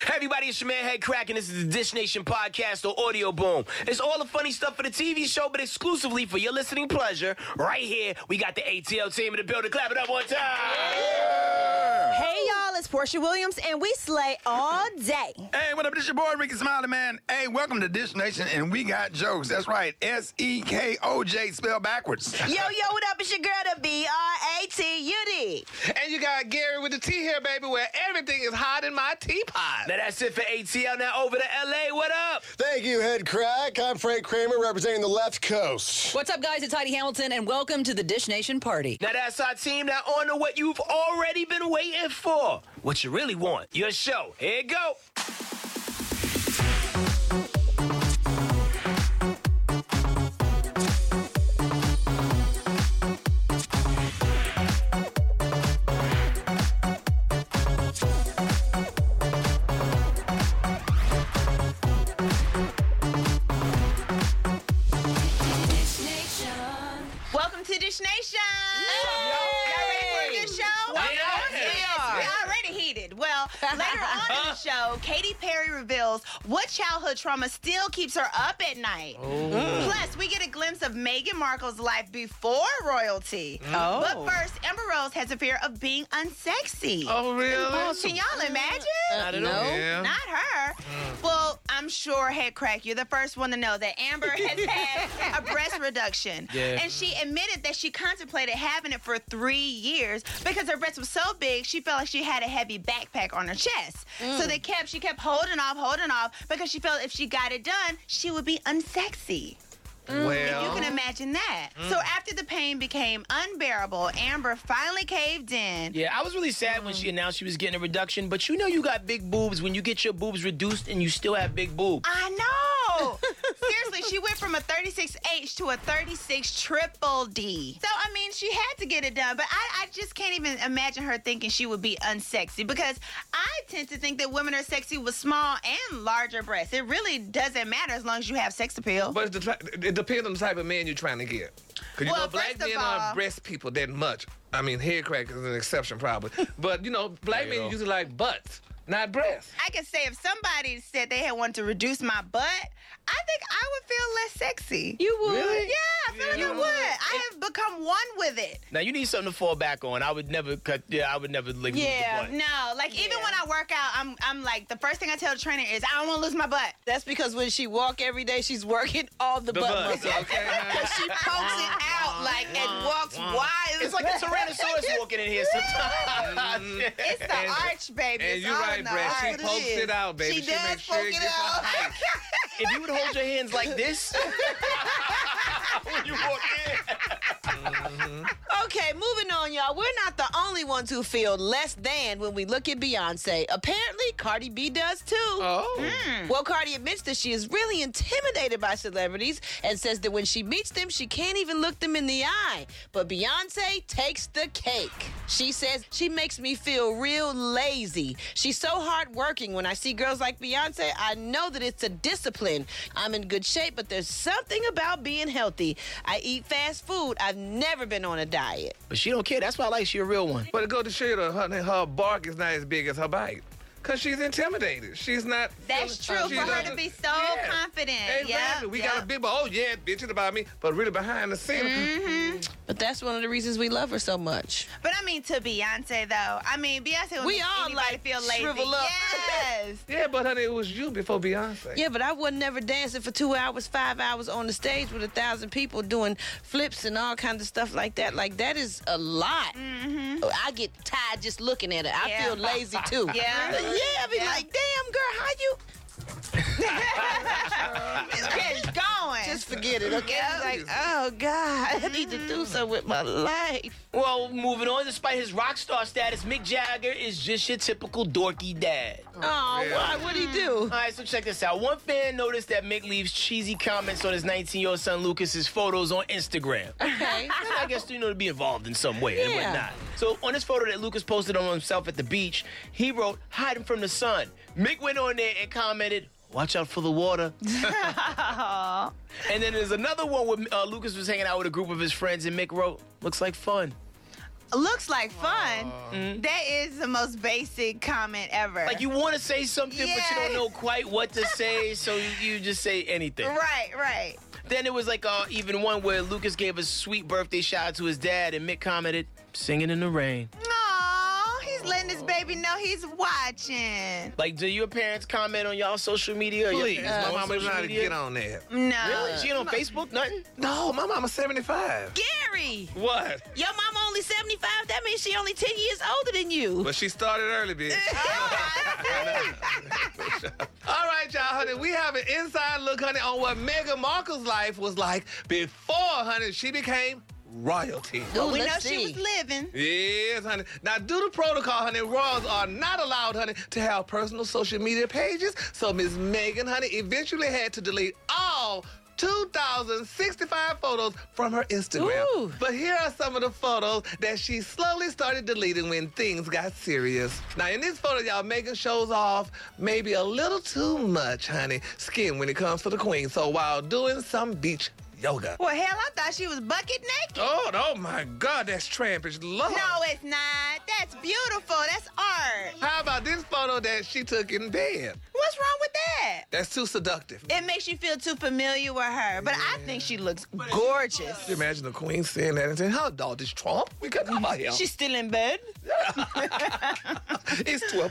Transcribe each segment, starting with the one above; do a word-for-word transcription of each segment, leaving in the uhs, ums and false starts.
Hey everybody, it's your man Head Crack, and this is the Dish Nation podcast or Audio Boom. It's all the funny stuff for the T V show, but exclusively for your listening pleasure. Right here, we got the A T L team in the building. Clap it up one time. Yeah. Hey y'all, it's Portia Williams, and we slay all day. Hey, what up? This your boy Ricky Smiley, man. Hey, welcome to Dish Nation, and we got jokes. That's right, S E K O J spelled backwards. Yo, yo, what up? It's your girl, the B R A T U D. And you got Gary with the T here, baby, where everything is hot in my teapot. Now that's it for A T L. Now over to L A. What up? Thank you, Head Crack. I'm Frank Kramer, representing the left coast. What's up, guys? It's Heidi Hamilton, and welcome to the Dish Nation party. Now that's our team. Now on to what you've already been waiting for. What you really want. Your show. Here you go. Welcome to Dish Nation. Y'all ready for a good show? Well, yeah. We are. We're already heated. Well, later on in the show, Katy Perry reveals what childhood trauma still keeps her up at night. Oh. Plus, we get a glimpse of Meghan Markle's life before royalty. Oh. But first, Amber Rose has a fear of being unsexy. Oh, really? Can y'all imagine? Not at all. Yeah. Not her. Well, I'm sure, Head Crack, you're the first one to know that Amber has had a breast reduction. Yeah. And she admitted that she contemplated having it for three years because her breast was so big, she felt like she had a heavy backpack on her chest. So they kept, she kept holding off, holding off, because she felt if she got it done, she would be unsexy. Well, If you can imagine that. So after the pain became unbearable, Amber finally caved in. Yeah, I was really sad when she announced she was getting a reduction, but you know you got big boobs when you get your boobs reduced and you still have big boobs. I know. Seriously, she went from a thirty-six H to a thirty-six triple D. So, I mean, she had to get it done, but I, I just can't even imagine her thinking she would be unsexy, because I tend to think that women are sexy with small and larger breasts. It really doesn't matter as long as you have sex appeal. but it's the, it depends on the type of man you're trying to get. Because you Well, know, black first of men all- aren't breast people that much. I mean, Head Crack is an exception probably. But, you know, black men usually like butts, not breasts. I could say if somebody said they had wanted to reduce my butt, I think I would feel less sexy. You would? Really? Yeah, I feel like I would. I have become one with it. Now you need something to fall back on. I would never cut. Yeah, I would never lick Yeah, the butt. no. Like, even when I work out, I'm I'm like, the first thing I tell the trainer is, I don't want to lose my butt. That's because when she walk every day, she's working all the, The butt butt, muscles. Okay. Because she pokes it out like and walks wide. It's like a Tyrannosaurus walking in here sometimes. It's the arch, baby. And It's you're all right, in the Brett. She arch. pokes it out, baby. She does makes sure poke it it gets a out. height. If you would hold your hands like this when you walk in. Okay, moving on, y'all. We're not the only ones who feel less than when we look at Beyonce. Apparently, Cardi B does too. Oh. Well, Cardi admits that she is really intimidated by celebrities and says that when she meets them, she can't even look them in the eye. But Beyonce takes the cake. She says, she makes me feel real lazy. She's so hardworking. When I see girls like Beyonce, I know that it's a discipline. I'm in good shape, but there's something about being healthy. I eat fast food. I've never been on a diet. But she don't care. That's why I like she a real one. But it goes to show you that her, her bark is not as big as her bite. Because she's intimidated. She's not... That's true. she For her doesn't- to be so Yeah. confident. Exactly. Yeah, we yeah. got a big, oh yeah, bitching about me, but really behind the scene. But that's one of the reasons we love her so much. But I mean, to Beyonce, though. I mean, Beyonce would We make all, anybody like, feel lazy. shrivel up. Yes. Yeah, but honey, it was you before Beyonce. Yeah, but I wasn't never dancing for two hours, five hours on the stage with a thousand people doing flips and all kinds of stuff like that. Like, that is a lot. Mm-hmm. I get tired just looking at it. I Yeah. feel lazy, too. Yeah. Yeah, I be Yeah. like, damn, girl, how you... It's going. Just forget it, okay? Yeah. Like, oh, God, I need to do something with my life. Well, moving on. Despite his rock star status, Mick Jagger is just your typical dorky dad. Oh, why? What'd he do? All right, so check this out. One fan noticed that Mick leaves cheesy comments on his nineteen-year-old son Lucas's photos on Instagram. Okay. And I guess, you know, to be involved in some way and Yeah. whatnot. So on this photo that Lucas posted on himself at the beach, he wrote, "Hiding from the sun." Mick went on there and commented, "Watch out for the water." And then there's another one where uh, Lucas was hanging out with a group of his friends and Mick wrote, "Looks like fun." looks like fun. Uh, mm-hmm. That is the most basic comment ever. Like you want to say something, but you Yeah. don't know quite what to say, so you, you just say anything. Right, right. Then it was like uh, even one where Lucas gave a sweet birthday shout out to his dad, and Mick commented, "Singing in the rain." Aw, he's letting his baby know he's watching. Like, do your parents comment on y'all social media? Or your Please, parents my go on mama social trying to media? get on there. No. Really? She ain't on Facebook? Nothing? No, my mama's seventy-five. Gary, What? your mama only seventy-five. That means she only ten years older than you. But she started early, bitch. All right, y'all, honey. We have an inside look, honey, on what Meghan Markle's life was like before, honey, she became royalty. Ooh, We know let's she see. was living. Yes, honey. Now, due to protocol, honey, royals are not allowed, honey, to have personal social media pages. So Miss Meghan, honey, eventually had to delete all two thousand sixty-five photos from her Instagram. Ooh. But here are some of the photos that she slowly started deleting when things got serious. Now, in this photo, y'all, Meghan shows off maybe a little too much, honey, skin when it comes to the queen. So while doing some beach yoga. Well, hell, I thought she was bucket naked. Oh, oh my God, that's trampish. Lord. No, it's not. That's beautiful. That's art. How about this photo that she took in bed? What's wrong with that? That's too seductive. It makes you feel too familiar with her, but I think she looks gorgeous. Can you imagine the queen saying that and saying, "How dog this Trump? We got about here. She's still in bed. It's twelve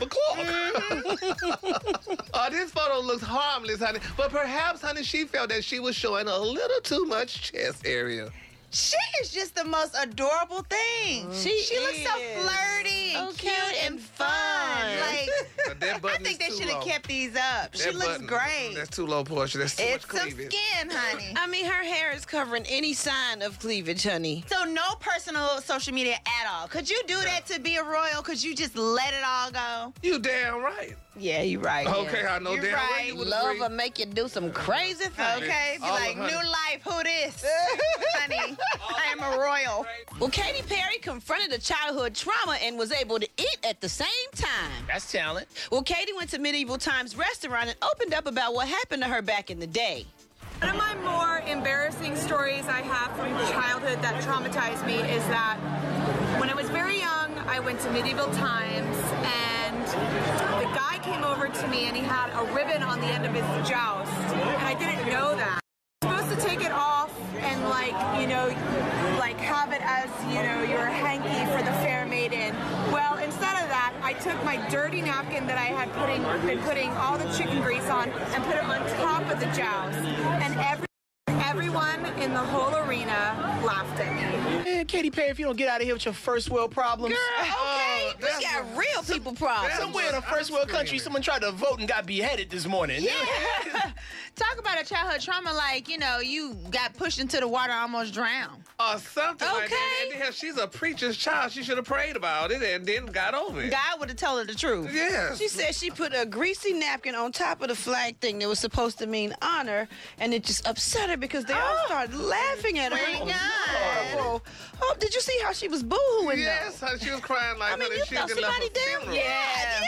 o'clock." Oh, this photo looks harmless, honey. But perhaps, honey, she felt that she was showing a little too much chest area. She is just the most adorable thing. She she looks so is. flirty and So cute cute and and fun. fun. Like, But that I button think they is too should have low. kept these up. She That looks button, great. That's too low, Portia. That's too It's much some cleavage. skin, honey. I mean, her hair is covering any sign of cleavage, honey. So no personal social media at all. Could you do that to be a royal? Could you just let it all go? You damn right. Yeah, you're right. Okay, I know You're damn well right. you would Love agree. will make you do some crazy things. Okay, be All of like, honey. new life, who this? Honey, I am a royal. Well, Katy Perry confronted a childhood trauma and was able to eat at the same time. That's talent. Well, Katy went to Medieval Times restaurant and opened up about what happened to her back in the day. One of my more embarrassing stories I have from childhood that traumatized me is that when I was very young, I went to Medieval Times and the guy came over to me and he had a ribbon on the end of his joust and I didn't know that. You're supposed to take it off and like, you know, like have it as, you know, your hanky for the fair maiden. Well, instead of that, I took my dirty napkin that I had putting, been putting all the chicken grease on and put it on top of the joust. And every, everyone in the whole arena laughed at me. Man, Katy Perry, if you don't get out of here with your first world problems. Okay, Oh, we that's got what- real people problems. Somewhere in a first world country, someone tried to vote and got beheaded this morning. Yeah. Talk about a childhood trauma like, you know, you got pushed into the water, almost drowned. Or something like that. Okay. And then she's a preacher's child. She should have prayed about it and then got over it. God would have told her the truth. Yes. She said she put a greasy napkin on top of the flag thing that was supposed to mean honor, and it just upset her because they all started laughing at her. My It was God. horrible. Oh, did you see how she was boohooing? Yes, honey, she was crying like I mean, honey, you she thought didn't left somebody a did? funeral. Yeah.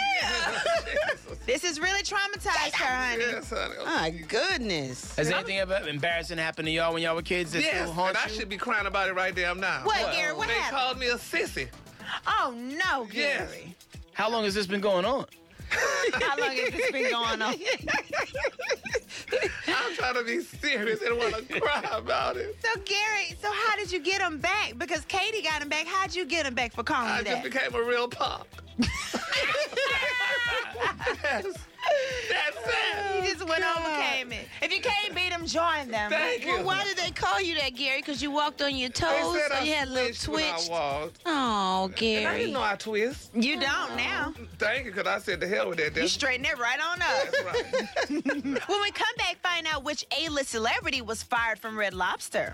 Yeah. This has really traumatized her, honey. Yes, honey. My goodness. Has anything ever embarrassing happened to y'all when y'all were kids that Yes, still haunt and I you? should be crying about it right damn now. What, Gary? What they happened? called me a sissy. Oh, no, Yes. Gary. How long has this been going on? How long has this been going on? I'm trying to be serious and want to cry about it. So, Gary, so how did you get him back? Because Katie got him back. How'd you get him back for calling I you just that? became a real punk. That's, that's You it. just went on and became it. If you can't beat them, join them. Thank you. Well, why did they call you that, Gary? Because you walked on your They toes, said or I you had a little switched when I twitch? walked. Oh, And I Gary. didn't know I twist. You don't now. Thank you, because I said the hell with that. You That's, straighten it right on up. that's right. When we come back, find out which A-list celebrity was fired from Red Lobster.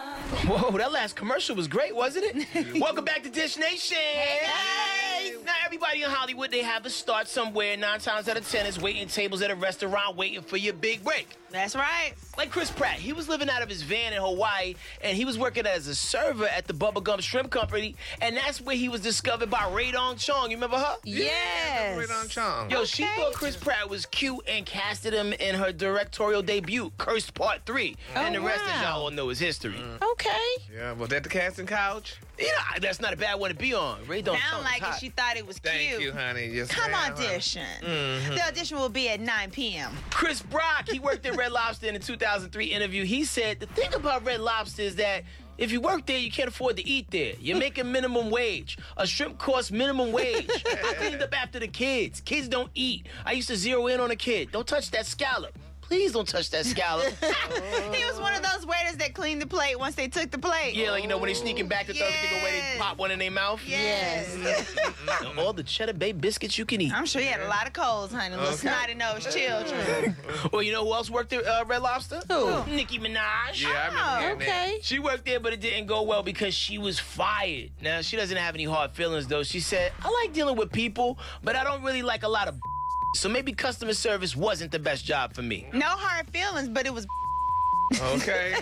Whoa, that last commercial was great, wasn't it? Welcome back to Dish Nation. Hey, guys. Now, everybody in Hollywood, they have to start somewhere. Nine times out of ten, it's waiting tables at a restaurant waiting for your big break. That's right. Like Chris Pratt, he was living out of his van in Hawaii, and he was working as a server at the Bubba Gump Shrimp Company, and that's where he was discovered by Rae Dawn Chong. You remember her? Yes. Rae Dawn Chong. Yo, she thought Chris Pratt was cute and casted him in her directorial debut, Cursed Part three. Oh, and the rest, as wow. y'all all know, is history. Okay. Yeah, was that the casting couch? You know, that's not a bad one to be on. Rae Dawn Chong Sound is like hot. it. She thought it was Thank cute. you, honey. Yes, Come ma'am, audition. Mm-hmm. The audition will be at nine p.m. Chris Brock, he worked at Red Lobster in a two thousand three interview. He said, the thing about Red Lobster is that if you work there, you can't afford to eat there. You're making minimum wage. A shrimp costs minimum wage. I cleaned up after the kids. Kids don't eat. I used to zero in on a kid. Don't touch that scallop. Please don't touch that scallop. He was one of those waiters that cleaned the plate once they took the plate. Yeah, like, you know, when they sneaking back to throw everything away, they Yes. pop one in their mouth. Yes. And all the Cheddar Bay biscuits you can eat. I'm sure he had a lot of colds, honey. Little Okay. snotty nosed children. Well, you know who else worked at uh, Red Lobster? Who? Nicki Minaj. Yeah, I remember hearing that. Okay. She worked there, but it didn't go well because she was fired. Now, she doesn't have any hard feelings, though. She said, I like dealing with people, but I don't really like a lot of so maybe customer service wasn't the best job for me. No hard feelings, but it was Okay.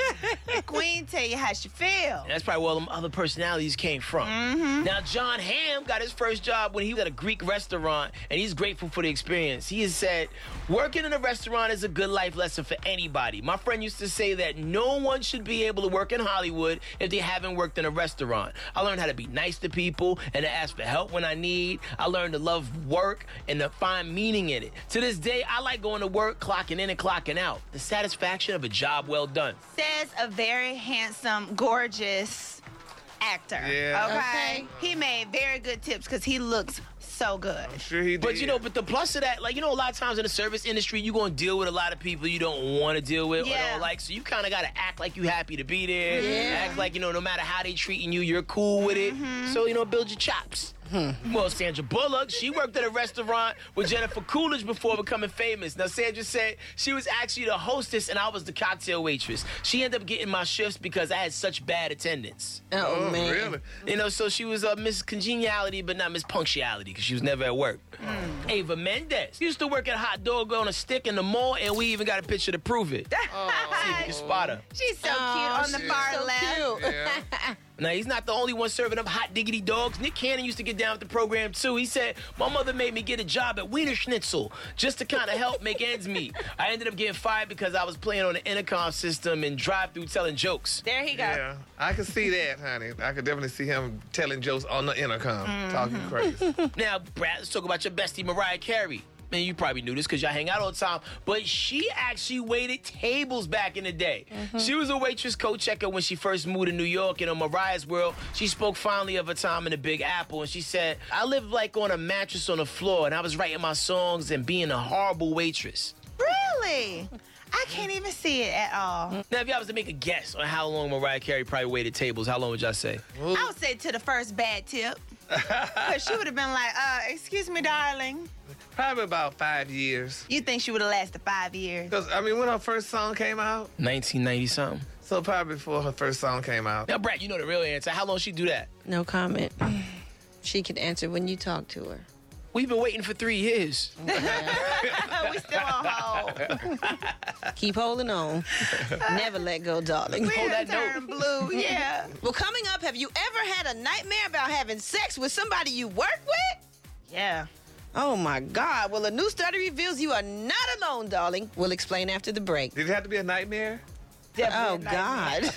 Queen tell you how she feel. And that's probably where all them other personalities came from. Mm-hmm. Now, John Hamm got his first job when he was at a Greek restaurant, and he's grateful for the experience. He has said, working in a restaurant is a good life lesson for anybody. My friend used to say that no one should be able to work in Hollywood if they haven't worked in a restaurant. I learned how to be nice to people and to ask for help when I need. I learned to love work and to find meaning in it. To this day, I like going to work, clocking in and clocking out. The satisfaction of a job well done. Says a very handsome, gorgeous actor. Yeah. Okay. Okay. He made very good tips because he looks so good. Sure he did. But you know, but the plus of that, like, you know, a lot of times in the service industry, you're going to deal with a lot of people you don't want to deal with or Yeah. don't like. So you kind of got to act like you happy to be there. Yeah. Act like, you know, no matter how they treating you, you're cool with it. So, you know, build your chops. Well, Sandra Bullock, she worked at a restaurant with Jennifer Coolidge before becoming famous. Now, Sandra said she was actually the hostess and I was the cocktail waitress. She ended up getting my shifts because I had such bad attendance. Oh, Oh, man. really? You know, so she was uh, Miss Congeniality, but not Miss Punctuality, because she was never at work. Ava Mendez used to work at Hot Dog on a Stick in the mall, and we even got a picture to prove it. See if you can spot her. She's so Oh, cute on the she's far so left. cute. Yeah. Now, he's not the only one serving up hot diggity dogs. Nick Cannon used to get down with the program, too. He said, my mother made me get a job at Wiener Schnitzel just to kind of help make ends meet. I ended up getting fired because I was playing on the intercom system and drive-through telling jokes. There he go. Yeah, I could see that, honey. I could definitely see him telling jokes on the intercom, talking crazy. Now, Brad, let's talk about your bestie, Mariah Carey. Man, you probably knew this because y'all hang out all the time, but she actually waited tables back in the day. She was a waitress co-checker when she first moved to New York, and on Mariah's World, she spoke fondly of her time in the Big Apple, and she said, I lived like on a mattress on the floor, and I was writing my songs and being a horrible waitress. Really? I can't even see it at all. Now, if y'all was to make a guess on how long Mariah Carey probably waited tables, how long would y'all say? I would say to the first bad tip. Because she would have been like, uh, excuse me, darling. Probably about five years. You think she would have lasted five years? Because, I mean, when her first song came out, nineteen ninety something. so probably before her first song came out. Now, Brad, you know the real answer. How long she do that? No comment. She can answer when you talk to her. We've been waiting for three years. We still on hold. Keep holding on. Never let go, darling. We Hold done that note. turned blue, yeah. Well, coming up, have you ever had a nightmare about having sex with somebody you work with? Yeah. Oh, my God. Well, a new study reveals you are not alone, darling. We'll explain after the break. Did it have to be a nightmare? Oh, God.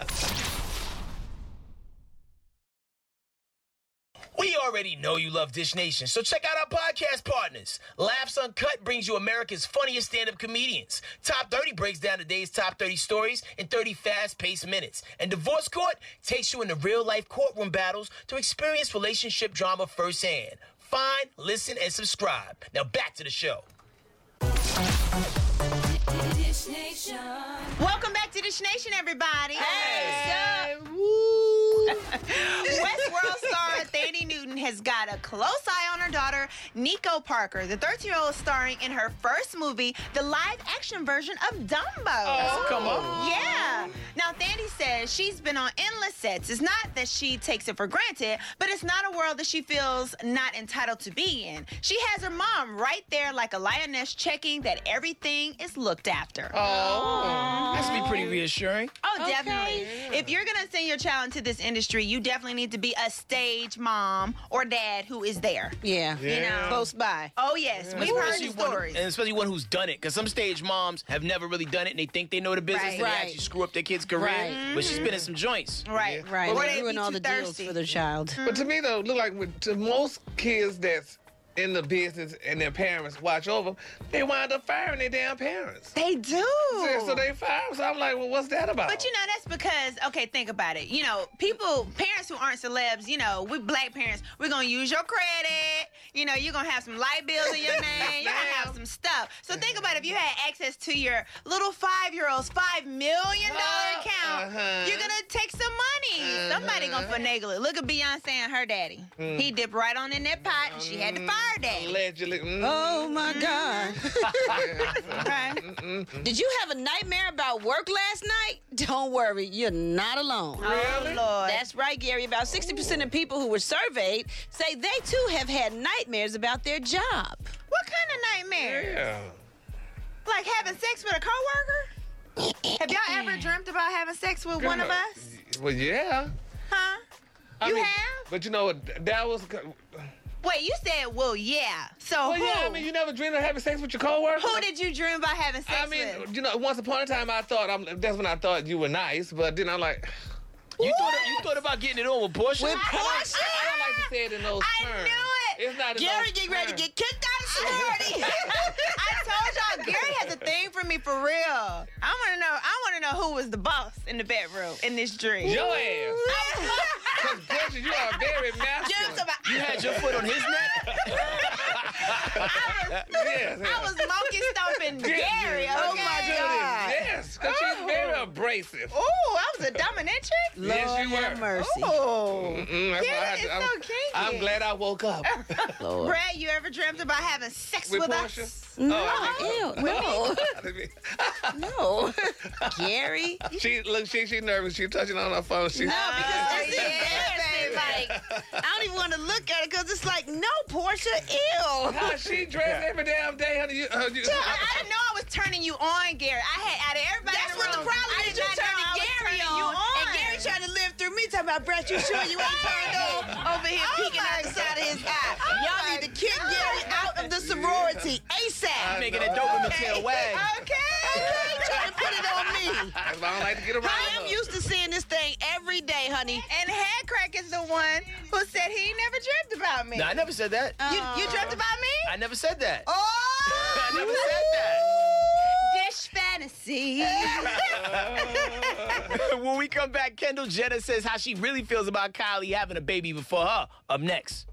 We already know you love Dish Nation, so check out our podcast partners. Laughs Uncut brings you America's funniest stand-up comedians. Top thirty breaks down the day's top thirty stories in thirty fast-paced minutes. And Divorce Court takes you into real-life courtroom battles to experience relationship drama firsthand. Find, listen, and subscribe. Now back to the show. Dish Nation. Welcome back to Dish Nation, everybody. Hey. Westworld star Thandie Newton has got a close eye on her daughter, Nico Parker. The thirteen-year-old is starring in her first movie, the live-action version of Dumbo. Oh, come on. Yeah. Now, Thandi says she's been on endless sets. It's not that she takes it for granted, but it's not a world that she feels not entitled to be in. She has her mom right there like a lioness, checking that everything is looked after. Oh, that's be pretty reassuring. Oh, definitely. If you're going to send your child into this industry, you definitely need to be a stage mom or dad who is there. Yeah. You know? Close by. Oh, yes. We've heard Especially the one- stories. and especially one who's done it, because some stage moms have never really done it, and they think they know the business, Right. and Right. they actually screw up their kid's career. Right. But she's been in some joints. Right. Right. Or They they ruin be all too the deals thirsty. for the child. But to me, though, look like with, to most kids that's in the business and their parents watch over them, they wind up firing their damn parents. They do. So, so they fire them. So I'm like, well, what's that about? But you know, that's because, okay, think about it. You know, people, parents who aren't celebs, you know, we black parents, we're going to use your credit. You know, you're going to have some light bills in your name. You're going to have some stuff. So think about if you had access to your little five-year-old's five million dollars account, Uh-huh. you're going to take some money. Somebody going to finagle it. Look at Beyonce and her daddy. He dipped right on in that pot, and she had to fire daddy. Allegedly. Mm. Oh my God. Okay. Did you have a nightmare about work last night? Don't worry, you're not alone. Oh, Lord. That's right, Gary. About sixty percent of people who were surveyed say they too have had nightmares about their job. What kind of nightmare? Yeah. Like having sex with a coworker? Have y'all ever dreamt about having sex with one of us? Well, yeah. Huh? I You mean, have? But you know what? That was. Wait, you said, well, yeah. So Well, who? yeah. I mean, you never dreamed of having sex with your coworker. Who did you dream about having sex I mean, with? you know, once upon a time, I thought I'm. That's when I thought you were nice, but then I'm like, You thought, you thought about getting it on with Portia? With I don't, like, Portia? I don't like to say it in those I terms. knew it. It's not in Gary those getting ready to terms. get kicked out of sorority. I told y'all, Gary has a thing for me for real. I want to know. I want to know who was the boss in the bedroom in this dream. Your ass. Because, Portia, you are very masculine. You had your foot on his neck? Yes, I was monkey stomping Yes, Gary. yes. Okay? Oh, my goodness. Yes, because she's very abrasive. Ooh, I was a dominatrix. Yes, you Lord have were. mercy. Oh, Mm-mm, that's why I had Gary to- is I'm, so kinky. I'm glad I woke up. Lord. Brad, you ever dreamt about having sex with, With Portia? us? No, Oh, ew, no, no. Gary. She look, she she nervous. She touching on her phone. She, No, because Oh, it's yeah, embarrassing. baby. Like, I don't even want to look at it because it's like, no, Portia, ew. how she dressed every damn day, honey. You, uh, you, I, I didn't know I was turning you on, Gary. I had out of everybody. That's in what the the room, problem I is. did You not know turning I was Gary turning on, you on. and Gary trying to live through me. Talking about, Brett, you sure you ain't turned on? Over here Oh peeking my out the side of his eye. Oh Y'all my need to kick God. Gary out of the sorority You ASAP. making that Doberman tail wag. Okay. Trying to put it on me. That's why I don't like to get around I am her. used to seeing this thing every day, honey. And Headcrack is the one who said he never dreamt about me. No, I never said that. You, you dreamt about me? I never said that. Oh! I never said that. Dish fantasy. When we come back, Kendall Jenner says how she really feels about Kylie having a baby before her. Up next.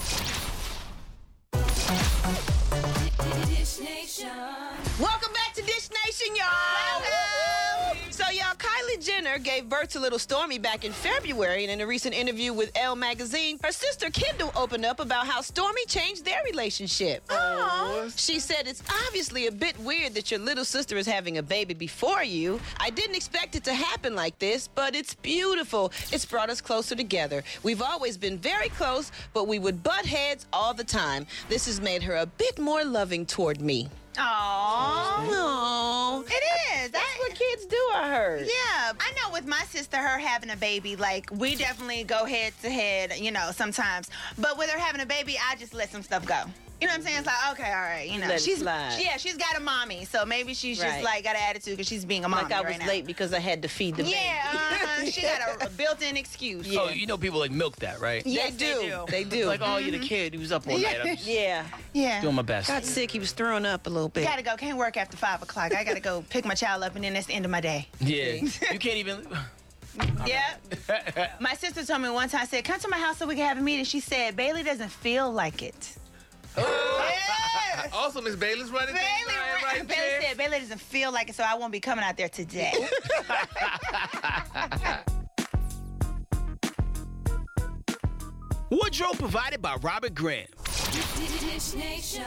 Dish Nation. Welcome back to Dish Nation, y'all. So, y'all, Kylie Jenner gave birth to little Stormy back in February, and in a recent interview with Elle magazine, her sister Kendall opened up about how Stormy changed their relationship. She said, it's obviously a bit weird that your little sister is having a baby before you. I didn't expect it to happen like this, but it's beautiful. It's brought us closer together. We've always been very close, but we would butt heads all the time. This has made her a bit more loving toward me. Aww. Aww. It is. That's I- what kids do, I heard. Yeah, I know with my sister, her having a baby, like, we definitely go head to head, you know, sometimes. But with her having a baby, I just let some stuff go. You know what I'm saying? It's like, okay, all right, you know. Let it she's slide. Yeah, she's got a mommy, so maybe she's Right. just, like, got an attitude because she's being a mommy Like I was right now. late because I had to feed the baby. Yeah, uh-huh. She got a, a built-in excuse. Oh, you know people like milk that, right? Yes, they do. They do. Like, oh, you're the kid who was up all night. I'm just Yeah. Yeah. doing my best. Got sick. He was throwing up a little bit. Gotta go. Can't work after five o'clock. I gotta go pick my child up, and then that's the end of my day. Yeah. You can't even. Yeah. My sister told me one time, I said, come to my house so we can have a meeting. She said, Bailey doesn't feel like it. Yes. Also, Miss Bailey's running Bailey, things right, right Bailey there. said Bailey doesn't feel like it, so I won't be coming out there today. Wardrobe provided by Robert Graham. Dish Nation.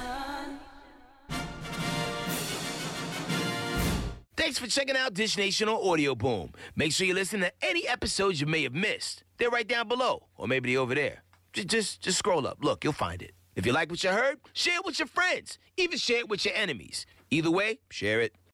Thanks for checking out Dish Nation on Audio Boom. Make sure you listen to any episodes you may have missed. They're right down below, or maybe they're over there. Just, just, just scroll up. Look, you'll find it. If you like what you heard, share it with your friends. Even share it with your enemies. Either way, share it.